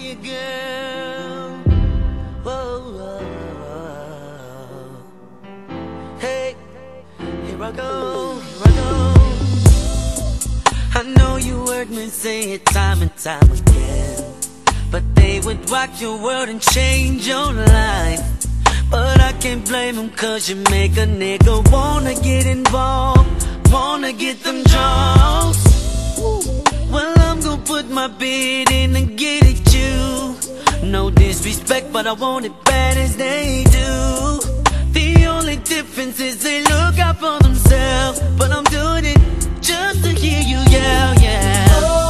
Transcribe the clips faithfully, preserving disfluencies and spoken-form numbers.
you, girl. Whoa, whoa, whoa. Hey, here I go, here I go. I know you heard me say it time and time again, but they would rock your world and change your life. But I can't blame them, cause you make a nigga wanna get involved, wanna get them draws. Well, I'm gonna put my bid in and get at you. No disrespect, but I want it bad as they do. The only difference is they look out for themselves, but I'm doing it just to hear you yell, yeah.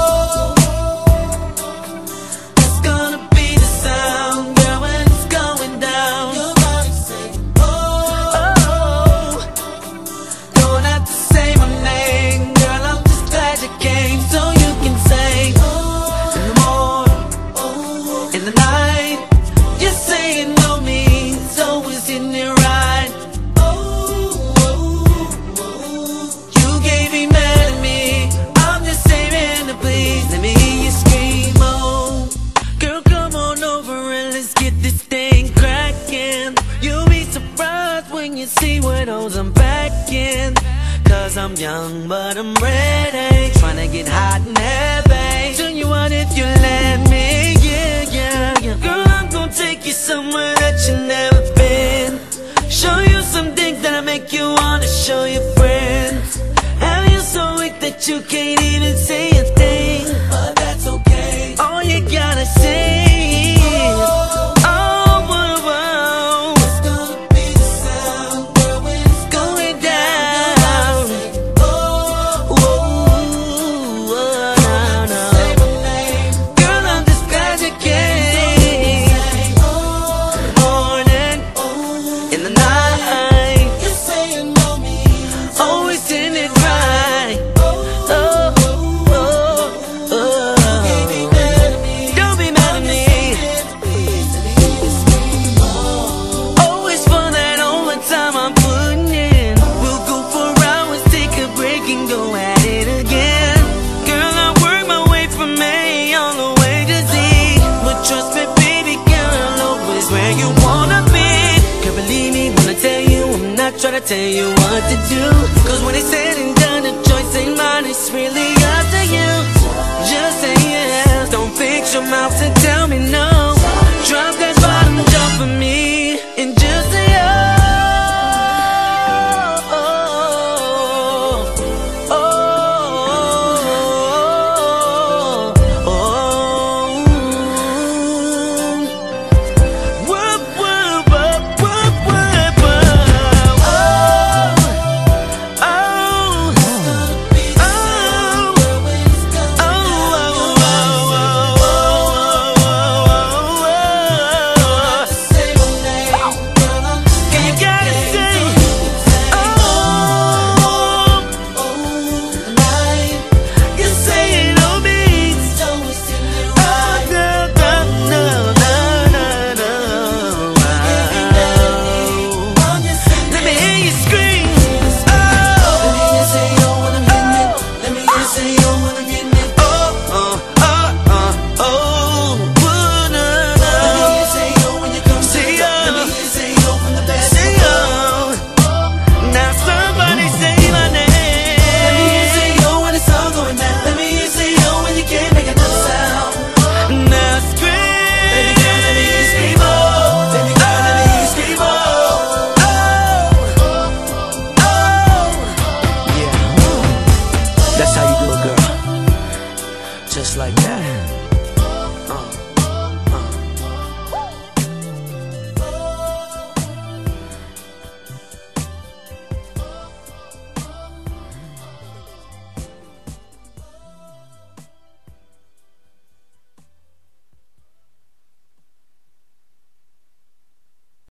It's gonna be the sound, girl, when it's going down. Your body saying, oh, oh. Don't have to say my name, girl, I'm just glad you came, so you can say, oh, in the morning, oh, in the night. You're saying no means, so isn't it right? Oh, oh, oh. You gave me mad at me, I'm just saying to please let me hear you scream, oh. Girl, come on over and let's get this thing cracking. You'll be surprised when you see what holes I'm packing. Cause I'm young but I'm ready, tryna get hot and heavy. Tell you what, if you let me, yeah, yeah, yeah. Girl, I'm gonna take you somewhere that you've never been. Show you some things that'll make you wanna show your friends. Have you so weak that you can't even say a thing, but that's okay. All you gotta say is, oh, whoa, whoa. It's gonna be the sound, girl, when it's going down. Oh, whoa, whoa, no, no. Girl, I'm just glad you came. Morning, in the night. You're saying no means, always in it right. Oh, oh, oh. Don't be mad at me. Always for that overtime I'm putting in. We'll go for hours, take a break and go at it again. Girl, I work my way from A all the way to Z, but trust me, baby girl, I'll always where you wanna be. Can't believe me when I tell you I'm not trying to tell you what to do, cause when it's said and done, the choice ain't mine, it's really up to you. Just say yes, don't fix your mouth and tell me no. Drop that bottom jaw for me and just say oh, oh, oh, oh, oh. Whoop, whoop, whoop, whoop, whoop, whoop. Oh, oh, oh, That's how you do it, girl. Just like that. Uh.